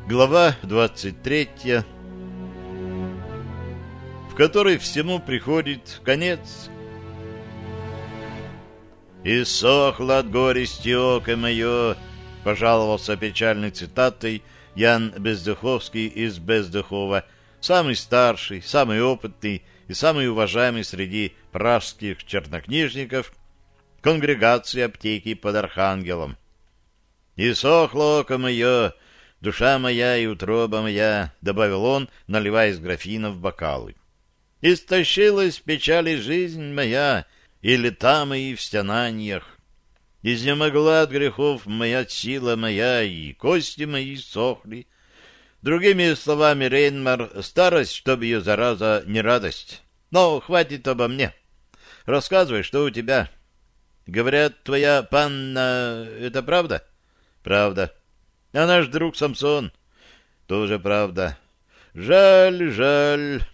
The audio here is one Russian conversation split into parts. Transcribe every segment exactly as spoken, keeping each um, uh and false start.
Глава двадцать третья, в которой всему приходит конец. «Иссохло от горести око мое», — пожаловался печальной цитатой Ян Бездуховский из Бездухова, самый старший, самый опытный и самый уважаемый среди пражских чернокнижников конгрегации аптеки под Архангелом. «Иссохло око мое, душа моя и утроба моя», — добавил он, наливая из графина в бокалы. «Истощилась в печали жизнь моя, и лета мои в стенаниях. Изнемогла от грехов моя сила моя, и кости мои сохли. Другими словами, Рейнмар, старость, чтоб ее зараза не радость. Но хватит обо мне. Рассказывай, что у тебя. Говорят, твоя панна... Это правда?» «Правда. А наш друг Самсон?» «Тоже правда. Жаль, жаль.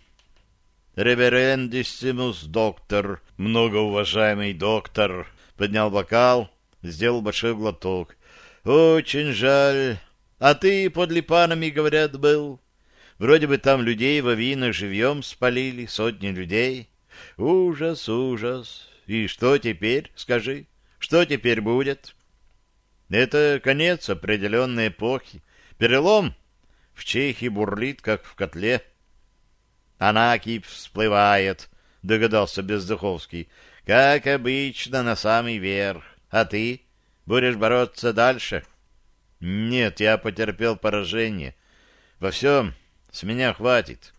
Реверендиссимус доктор, многоуважаемый доктор», поднял бокал, сделал большой глоток. «Очень жаль. А ты под Липанами, говорят, был. Вроде бы там людей во винах живьем спалили, сотни людей. Ужас, ужас. И что теперь, скажи? Что теперь будет?» «Это конец определенной эпохи. Перелом в Чехии бурлит, как в котле». «А накипь всплывает», — догадался Бездуховский. «Как обычно, на самый верх. А ты будешь бороться дальше?» «Нет, я потерпел поражение. Во всем с меня хватит».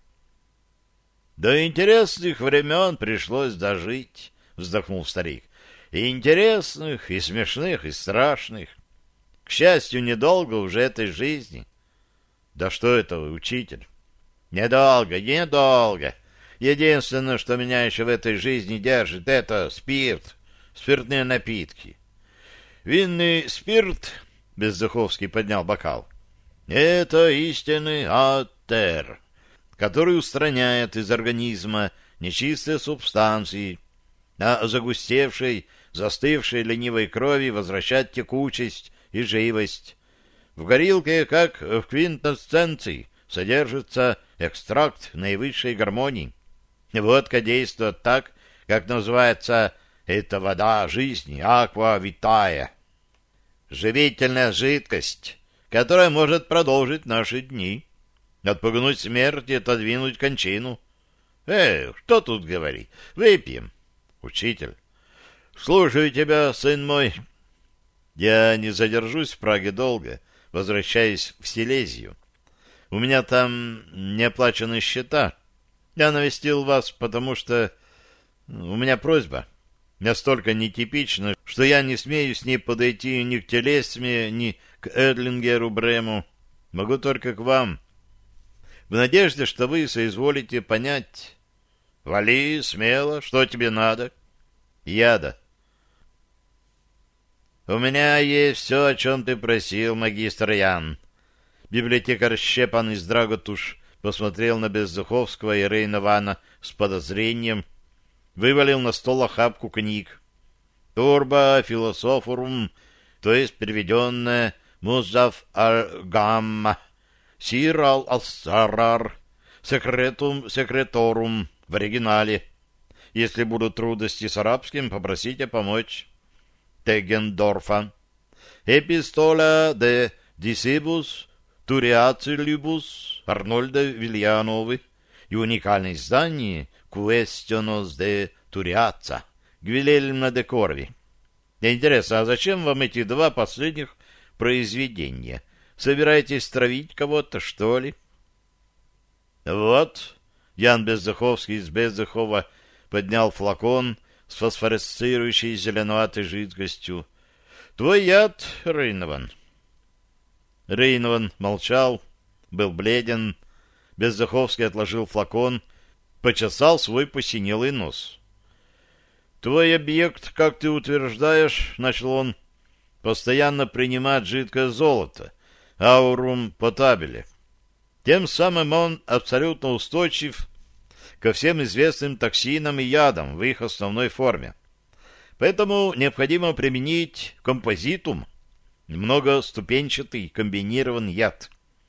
«До интересных времен пришлось дожить», — вздохнул старик. «И интересных, и смешных, и страшных. К счастью, недолго уже этой жизни». «Да что это вы, учитель?» «Недолго, недолго. Единственное, что меня еще в этой жизни держит, это спирт, спиртные напитки». «Винный спирт», — Бездуховский поднял бокал, — «это истинный атер, который устраняет из организма нечистые субстанции, а загустевшей, застывшей ленивой крови возвращать текучесть и живость. В горилке, как в квинтэссенции, содержится экстракт наивысшей гармонии. Водка действует так, как называется эта вода жизни, аква витая. Живительная жидкость, которая может продолжить наши дни, отпугнуть смерть и отодвинуть кончину. Эй, что тут говорить? Выпьем». «Учитель». «Слушаю тебя, сын мой». «Я не задержусь в Праге долго, возвращаясь в Силезию. У меня там неоплаченные счета. Я навестил вас, потому что у меня просьба. Настолько нетипична, что я не смею с ней подойти ни к Телесме, ни к Эдлингеру Брему. Могу только к вам. В надежде, что вы соизволите понять». «Вали смело. Что тебе надо?» «Яда». «У меня есть все, о чем ты просил, магистр Ян». Библиотекарь Щепан из Драготуш посмотрел на Бездуховского и Рейнована с подозрением, вывалил на стол охапку книг. «Турба философорум», то есть переведенная «Музаф аль-Гамма», «Сир ал-Ассарар», «Секретум секреторум» в оригинале. Если будут трудности с арабским, попросите помочь. Тегендорфа. «Эпистола де дисибус Туриацилибус» Арнольда Вильяновы и уникальное издание «Questionos de Turiaza» Гвильельма де Корви. Интересно, а зачем вам эти два последних произведения? Собираетесь травить кого-то, что ли? «Вот», — Ян Бездуховский из Бездухова поднял флакон с фосфоресцирующей зеленоватой жидкостью. «Твой яд, Рейнован». Рейнован молчал, был бледен. Бездуховский отложил флакон, почесал свой посинелый нос. «Твой объект, как ты утверждаешь, — начал он, — постоянно принимает жидкое золото, аурум потабеле. Тем самым он абсолютно устойчив ко всем известным токсинам и ядам в их основной форме. Поэтому необходимо применить композитум, многоступенчатый комбинированный яд.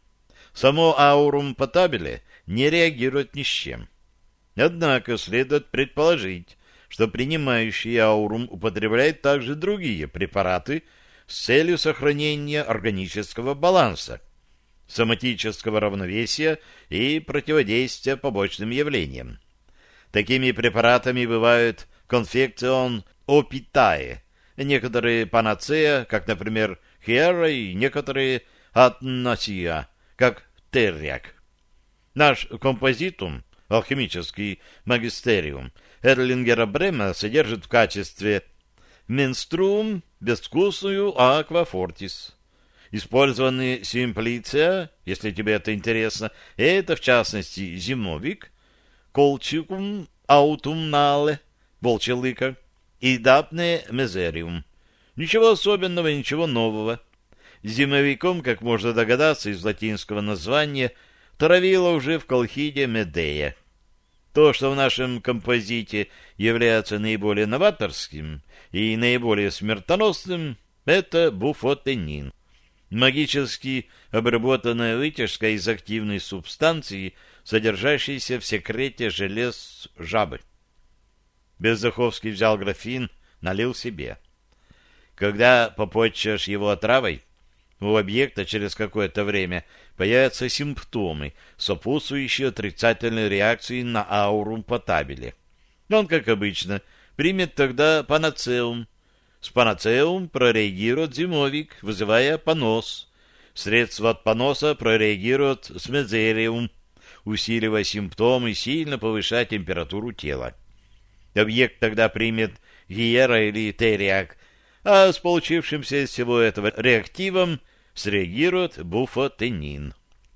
Само аурум потабиле не реагирует ни с чем. Однако следует предположить, что принимающий аурум употребляет также другие препараты с целью сохранения органического баланса, соматического равновесия и противодействия побочным явлениям. Такими препаратами бывают конфекцион опитае, некоторые панацея, как, например, хиэра, и некоторые атнасия, как терриак. Наш композитум, алхимический магистериум Эрлингера Брема, содержит в качестве менструум безвкусную аквафортис. Использованные симплиция, если тебе это интересно, это, в частности, зимовик, колчикум аутумнале, волчья лыка, и дапне мезериум. Ничего особенного, ничего нового. Зимовиком, как можно догадаться из латинского названия, травила уже в Колхиде Медея. То, что в нашем композите является наиболее новаторским и наиболее смертоносным, это буфотенин. Магически обработанная вытяжка из активной субстанции, содержащейся в секрете желез жабы. Бездуховский взял графин, налил себе. Когда попотчешь его отравой, у объекта через какое-то время появятся симптомы, сопутствующие отрицательной реакции на аурум потабиле. Он, как обычно, примет тогда панацеум. С панацеум прореагирует зимовик, вызывая понос. Средство от поноса прореагирует с мезериум, усиливая симптомы и сильно повышая температуру тела. Объект тогда примет гиера или терриак, а с получившимся из всего этого реактивом среагирует буфотенин.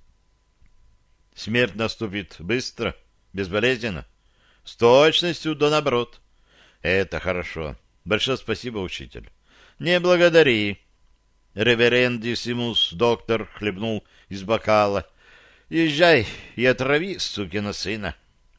Смерть наступит быстро, безболезненно, с точностью до наоборот. Это хорошо. Большое спасибо, учитель. Не благодари. Реверендиссимус доктор хлебнул из бокала. Езжай и отрави, сукина сына.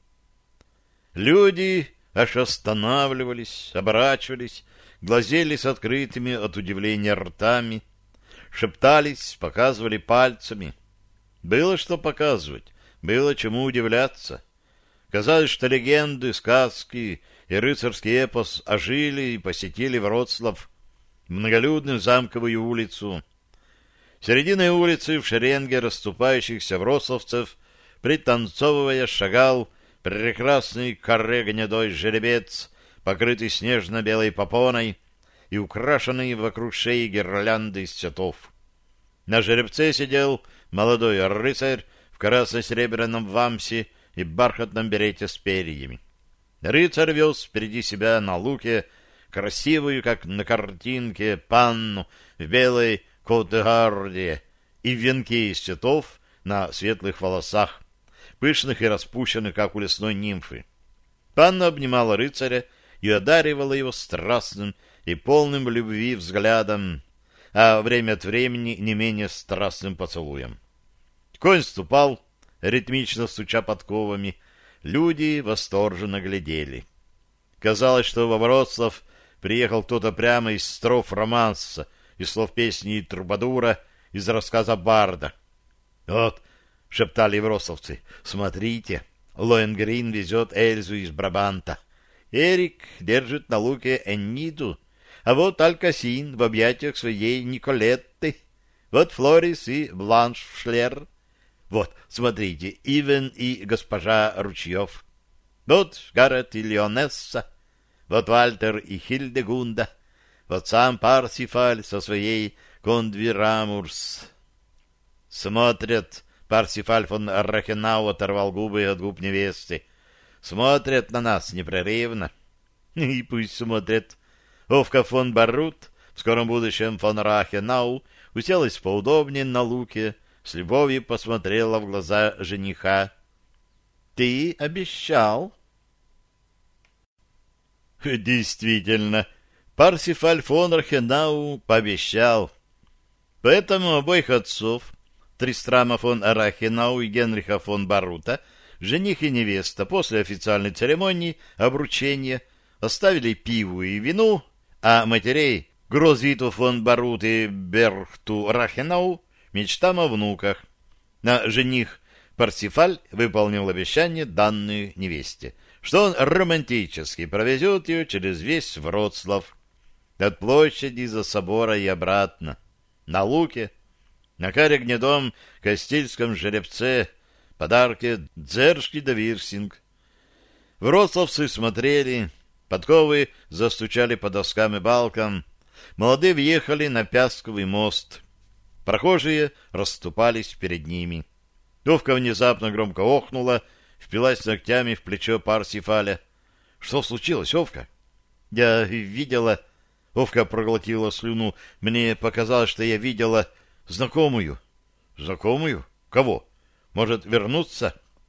Люди аж останавливались, оборачивались, глазели с открытыми от удивления ртами, шептались, показывали пальцами. Было что показывать, было чему удивляться. Казалось, что легенды, сказки и рыцарский эпос ожили и посетили Вроцлав, многолюдную замковую улицу. Серединой улицы в шеренге расступающихся вроцлавцев, пританцовывая, шагал прекрасный каре гнедой жеребец, покрытый снежно-белой попоной и украшенный вокруг шеи гирлянды из цветов. На жеребце сидел молодой рыцарь в красно-серебряном вамсе и бархатном берете с перьями. Рыцарь вез впереди себя на луке красивую, как на картинке, панну в белой кот-де-гарде и в венке из цветов на светлых волосах, пышных и распущенных, как у лесной нимфы. Панна обнимала рыцаря и одаривала его страстным и полным любви взглядом, а время от времени не менее страстным поцелуем. Конь ступал, ритмично стуча подковами, люди восторженно глядели. Казалось, что во Вроцлав приехал кто-то прямо из строф романса, из слов песни Трубадура, из рассказа Барда. «Вот», — шептали вроцлавцы, — «смотрите, Лоенгрин везет Эльзу из Брабанта. Эрик держит на луке Энниду, а вот Алькасин в объятиях своей Николетты. Вот Флорис и Бланшфлер. Вот, смотрите, Ивен и госпожа Ручьев. Вот Гаррет и Леонесса. Вот Вальтер и Хильдегунда. Вот сам Парсифаль со своей Кондвирамурс». Смотрят, Парсифаль фон Рахенау оторвал губы от губ невесты. Смотрят на нас непрерывно. И пусть смотрят. Овка фон Барут, в скором будущем фон Рахенау, уселась поудобнее на луке, с любовью посмотрела в глаза жениха. «Ты обещал?» Действительно, Парсифаль фон Рахенау пообещал. Поэтому обоих отцов, Тристрама фон Рахенау и Генриха фон Барута, жених и невеста после официальной церемонии обручения оставили пиву и вину, а матерей Грозвиту фон Барут и Берхту Рахенау мечтам о внуках. А жених Парсифаль выполнил обещание, данное невесте, что он романтически провезет ее через весь Вроцлав, от площади за собора и обратно, на Луке, на Каре-Гнедом, Кастильском жеребце, подарки Дзержки да Вирсинг. Вроцлавцы смотрели, подковы застучали по доскам и балкам, молодые въехали на Пясковый мост, прохожие расступались перед ними. Овка внезапно громко охнула, впилась ногтями в плечо Парсифаля. — Что случилось, Овка? — Я видела... Овка проглотила слюну. Мне показалось, что я видела знакомую. — Знакомую? Кого? Может, вернуться?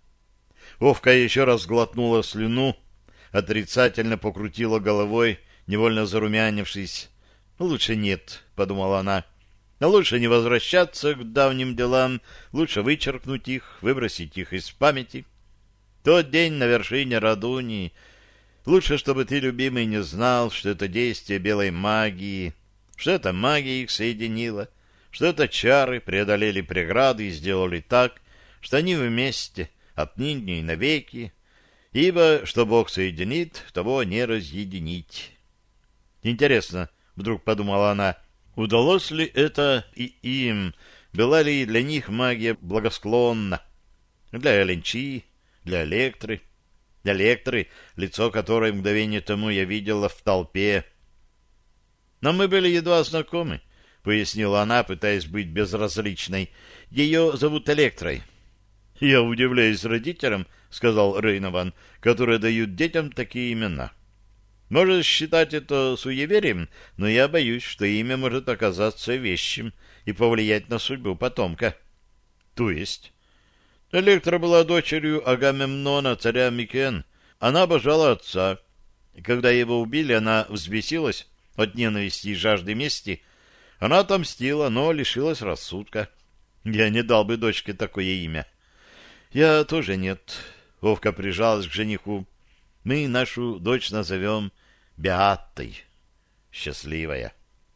Овка еще раз глотнула слюну, отрицательно покрутила головой, невольно зарумянившись. — Лучше нет, — подумала она. Но лучше не возвращаться к давним делам, лучше вычеркнуть их, выбросить их из памяти. Тот день на вершине Радунии. Лучше, чтобы ты, любимый, не знал, что это действие белой магии, что эта магия их соединила, что это чары преодолели преграды и сделали так, что они вместе, отныне и навеки, ибо что Бог соединит, того не разъединить. Интересно, вдруг подумала она, удалось ли это и им, была ли для них магия благосклонна? Для Эленчи, для Электры, для Электры, лицо которой мгновение тому я видела в толпе. Но мы были едва знакомы, пояснила она, пытаясь быть безразличной. Ее зовут Электрой. Я удивляюсь родителям, сказал Рейнован, которые дают детям такие имена. Можешь считать это суеверием, но я боюсь, что имя может оказаться вещим и повлиять на судьбу потомка. То есть? Электра была дочерью Агамемнона, царя Микен. Она обожала отца. Когда его убили, она взбесилась от ненависти и жажды мести. Она отомстила, но лишилась рассудка. Я не дал бы дочке такое имя. Я тоже нет. Вовка прижалась к жениху. Мы нашу дочь назовем Беатой, счастливая.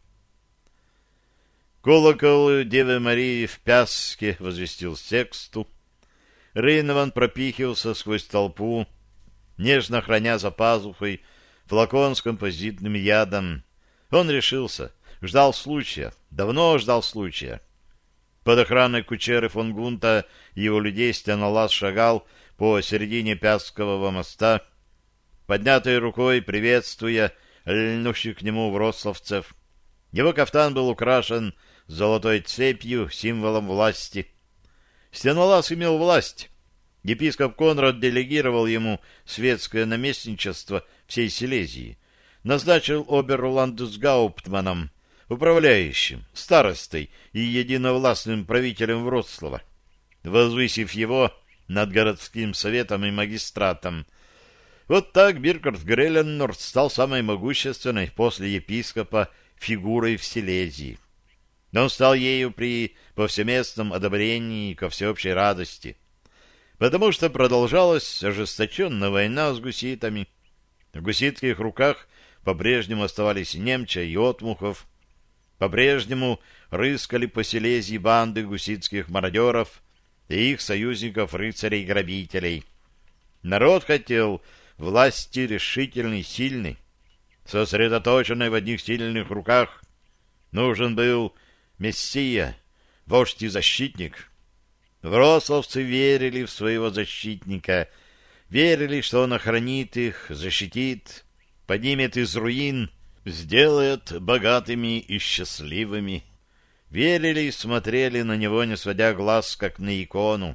Колокол Девы Марии в Пяске возвестил сексту. Рейнован пропихивался сквозь толпу, нежно храня за пазухой флакон с композитным ядом. Он решился, ждал случая, давно ждал случая. Под охраной кучеры фон Гунта и его людей Стенолаз шагал по середине Пяскового моста, поднятой рукой приветствуя льнущих к нему вроцлавцев. Его кафтан был украшен золотой цепью, символом власти. Стенолаз имел власть. Епископ Конрад делегировал ему светское наместничество всей Силезии, назначил оберландсгауптманом, управляющим, старостой и единовластным правителем Вроцлава, возвысив его над городским советом и магистратом. Вот так Биркарт Греленнорд стал самой могущественной после епископа фигурой в Силезии. Он стал ею при повсеместном одобрении ко всеобщей радости, потому что продолжалась ожесточенная война с гуситами. В гуситских руках по-прежнему оставались Немча и Отмухов, по-прежнему рыскали по Силезии банды гуситских мародеров и их союзников-рыцарей-грабителей. Народ хотел власти решительной, сильной, сосредоточенной в одних сильных руках. Нужен был мессия, вождь и защитник. Вроцлавцы верили в своего защитника, верили, что он охранит их, защитит, поднимет из руин, сделает богатыми и счастливыми. Верили и смотрели на него, не сводя глаз, как на икону.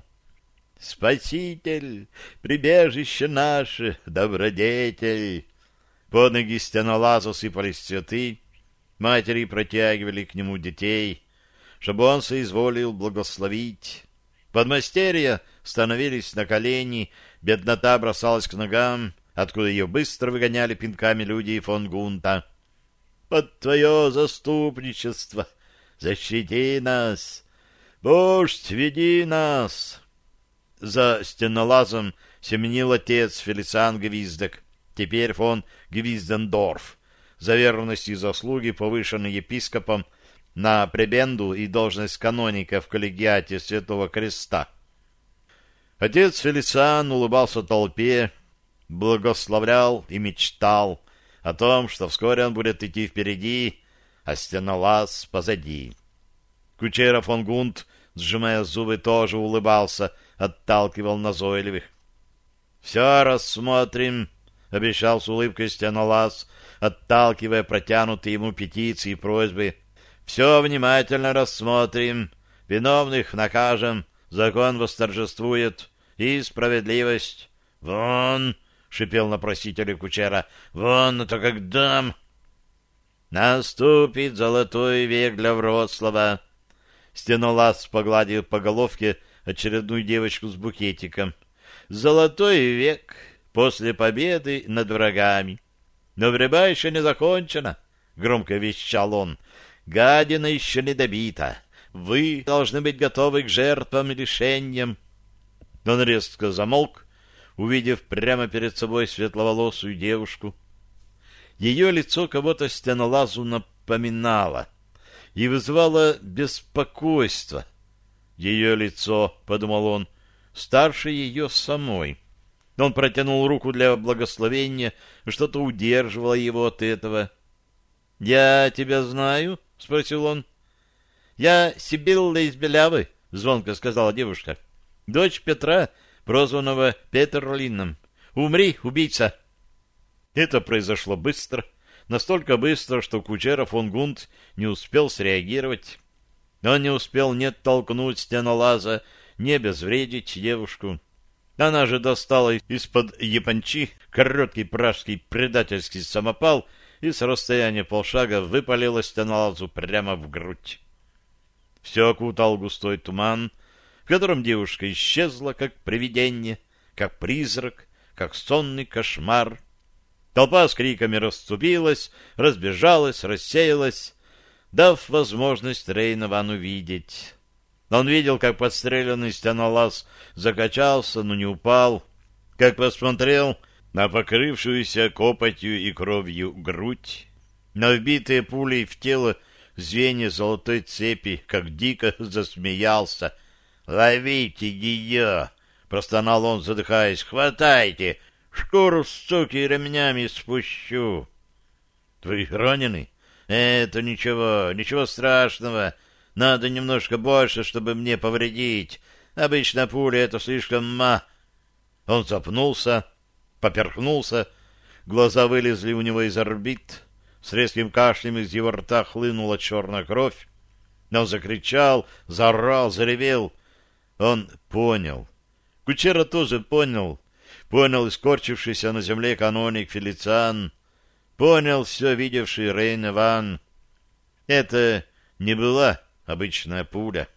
«Спаситель, прибежище наше, добродетель!» Под ноги Стенолазу сыпались цветы, матери протягивали к нему детей, чтобы он соизволил благословить. Подмастерья становились на колени, беднота бросалась к ногам, откуда ее быстро выгоняли пинками люди фон Гунта. «Под твое заступничество защити нас! Вождь, веди нас!» За Стенолазом семенил отец Фелициан Гвиздек, теперь фон Гвиздендорф, за верность и заслуги повышенный епископом на пребенду и должность каноника в коллегиате Святого Креста. Отец Фелициан улыбался толпе, благословлял и мечтал о том, что вскоре он будет идти впереди, а Стенолаз позади. Кучера фон Гунт, сжимая зубы, тоже улыбался, отталкивал назойливых. — Все рассмотрим, — обещал с улыбкой Стенолаз, отталкивая протянутые ему петиции и просьбы. — Все внимательно рассмотрим, виновных накажем, закон восторжествует и справедливость. — Вон! — шипел на просителя кучера. — Вон, это когда... Наступит золотой век для Вроцлава. Стенолаз погладил по головке очередную девочку с букетиком. Золотой век после победы над врагами. Но борьба еще не закончена, — громко вещал он. Гадина еще не добита. Вы должны быть готовы к жертвам и лишениям. Он резко замолк, увидев прямо перед собой светловолосую девушку. Ее лицо кого-то Стенолазу напоминало и вызывало беспокойство. Ее лицо, — подумал он, — старше ее самой. Он протянул руку для благословения, что-то удерживало его от этого. — Я тебя знаю? — спросил он. — Я Сибилла из Белявы, — звонко сказала девушка. — Дочь Петра, прозванного Петерлином. Умри, убийца! Это произошло быстро, настолько быстро, что кучера фон Гунт не успел среагировать. Он не успел ни оттолкнуть Стенолаза, ни обезвредить девушку. Она же достала из-под япончи короткий пражский предательский самопал и с расстояния полшага выпалила Стенолазу прямо в грудь. Все окутал густой туман, в котором девушка исчезла, как привидение, как призрак, как сонный кошмар. Толпа с криками расступилась, разбежалась, рассеялась, дав возможность Рейновану видеть. Он видел, как подстреленный Стенолаз закачался, но не упал, как посмотрел на покрывшуюся копотью и кровью грудь, на вбитые пулей в тело звенья золотой цепи, как дико засмеялся. «Ловите ее!» — простонал он, задыхаясь. «Хватайте! Шкуру, суки, ремнями спущу!» «Вы ранены?» «Это ничего, ничего страшного. Надо немножко больше, чтобы мне повредить. Обычно пуля — это слишком ма...» Он запнулся, поперхнулся, глаза вылезли у него из орбит, с резким кашлем из его рта хлынула черная кровь. Он закричал, заорал, заревел. Он понял. Кучера тоже понял. Понял искорчившийся на земле каноник Фелициан. Понял все видевший Рейневан. Это не была обычная пуля.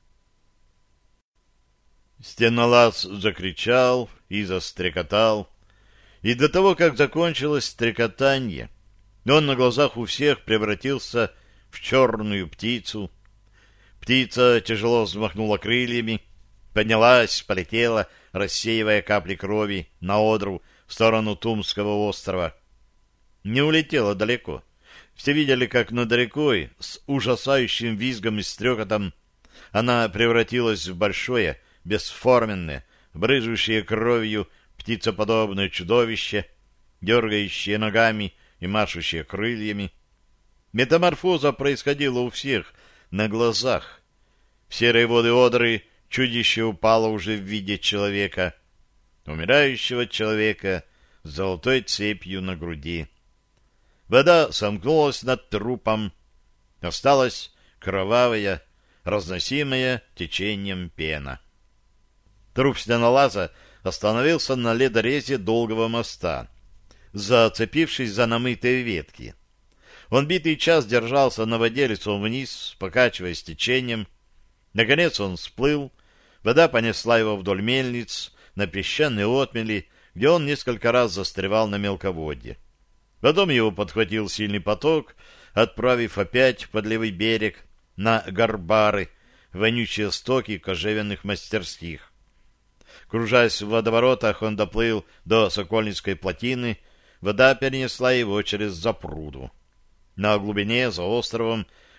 Стенолаз закричал и застрекотал. И до того, как закончилось стрекотанье, он на глазах у всех превратился в черную птицу. Птица тяжело взмахнула крыльями, поднялась, полетела, рассеивая капли крови на одру в сторону Тумского острова. Не улетела далеко. Все видели, как над рекой с ужасающим визгом и стрекотом она превратилась в большое, бесформенное, брызжущее кровью птицеподобное чудовище, дергающее ногами и машущее крыльями. Метаморфоза происходила у всех на глазах. В серые воды Одры чудище упало уже в виде человека, умирающего человека с золотой цепью на груди. Вода сомкнулась над трупом, осталась кровавая, разносимая течением пена. Труп Стенолаза остановился на ледорезе долгого моста, зацепившись за намытые ветки. Он битый час держался на воде лицом вниз, покачиваясь течением. Наконец он всплыл, вода понесла его вдоль мельниц, на песчаные отмели, где он несколько раз застревал на мелководье. Потом его подхватил сильный поток, отправив опять под левый берег, на Горбары, вонючие стоки кожевенных мастерских. Кружась в водоворотах, он доплыл до Сокольницкой плотины, вода перенесла его через запруду. На глубине, за островом,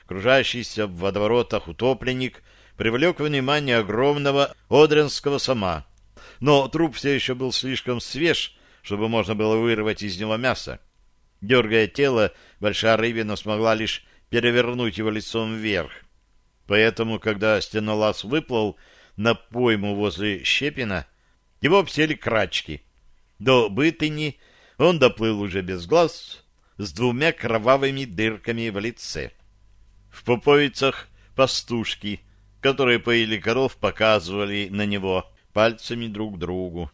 кружащийся в водоворотах утопленник привлек внимание огромного одренского сома, но труп все еще был слишком свеж, чтобы можно было вырвать из него мясо. Дергая тело, большая рыбина смогла лишь перевернуть его лицом вверх. Поэтому, когда стенолаз выплыл на пойму возле Щепина, его обсели крачки. До Бытыни он доплыл уже без глаз, с двумя кровавыми дырками в лице. В пуповицах пастушки, которые поили коров, показывали на него пальцами друг другу.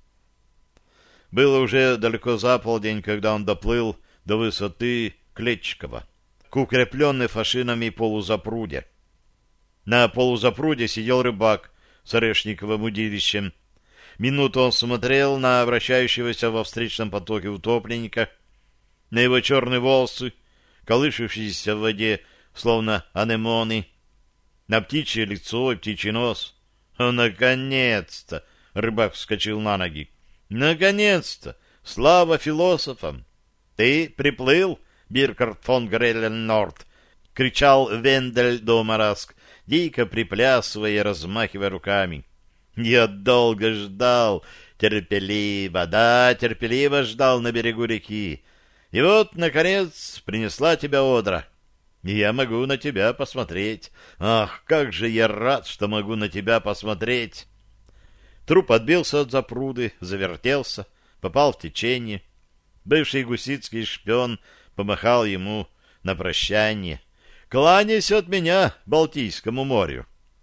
Было уже далеко за полдень, когда он доплыл до высоты Клетчикова, к укрепленной фашинами полузапруде. На полузапруде сидел рыбак с орешниковым удилищем. Минуту он смотрел на вращающегося во встречном потоке утопленника, на его черные волосы, колышущиеся в воде, словно анемоны, на птичье лицо и птичий нос. «О, наконец-то!» — рыбак вскочил на ноги. «Наконец-то! Слава философам! Ты приплыл, Биркард фон Грелен-Норд!» — кричал Вендель Домараск, дико приплясывая и размахивая руками. «Я долго ждал, терпеливо, да, терпеливо ждал на берегу реки. И вот, наконец, принесла тебя Одра. И я могу на тебя посмотреть. Ах, как же я рад, что могу на тебя посмотреть!» Труп отбился от запруды, завертелся, попал в течение. Бывший гусицкий шпион помахал ему на прощание. «Кланяйся от меня Балтийскому морю!»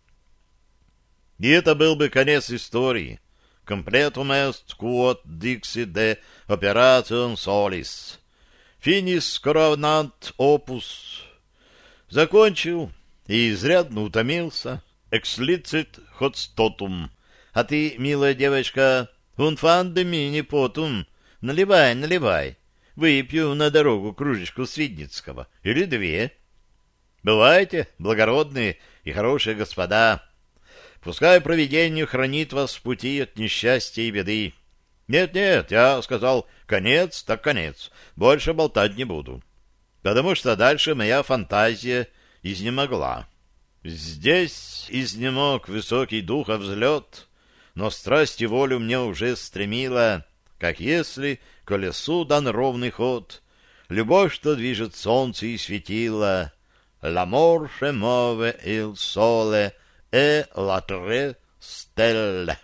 И это был бы конец истории. Completum est quod dixi de operation solis. Finis coronat opus. Закончил и изрядно утомился. Exlicit hodstotum. А ты, милая девочка, un fan de mini potum. Наливай, наливай. Выпью на дорогу кружечку Свидницкого. Или две. Бывайте, благородные и хорошие господа. Пускай провидение хранит вас в пути от несчастья и беды. Нет-нет, я сказал, конец так конец. Больше болтать не буду. Потому что дальше моя фантазия изнемогла. Здесь изнемог высокий духа взлет, но страсть и волю мне уже стремила, как если колесу дан ровный ход, любовь, что движет солнце и светило. L'amor che muove il sole e la tre stelle.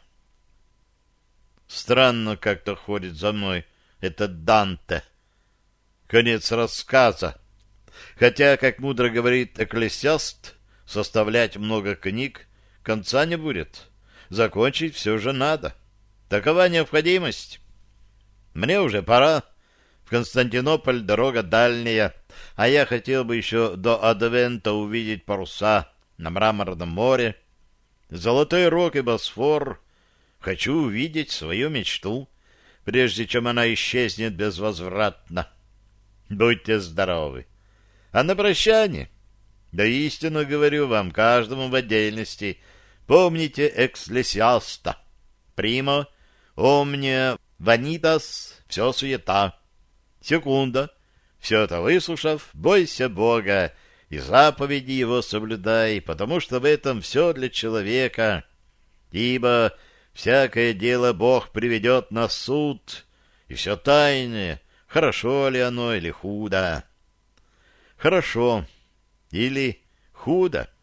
Странно как-то ходит за мной этот Данте. Конец рассказа. Хотя, как мудро говорит Экклесиаст, составлять много книг конца не будет. Закончить все же надо. Такова необходимость. Мне уже пора. В Константинополь дорога дальняя, а я хотел бы еще до Адвента увидеть паруса на Мраморном море, Золотой Рог и Босфор. Хочу увидеть свою мечту, прежде чем она исчезнет безвозвратно. Будьте здоровы. А на прощание, да истинно говорю вам, каждому в отдельности, помните Экклесиаста. Примо, омния, ванитас, все суета. Секунда. Все это выслушав, бойся Бога и заповеди Его соблюдай, потому что в этом все для человека. Ибо всякое дело Бог приведет на суд, и все тайное, хорошо ли оно или худо. Хорошо или худо.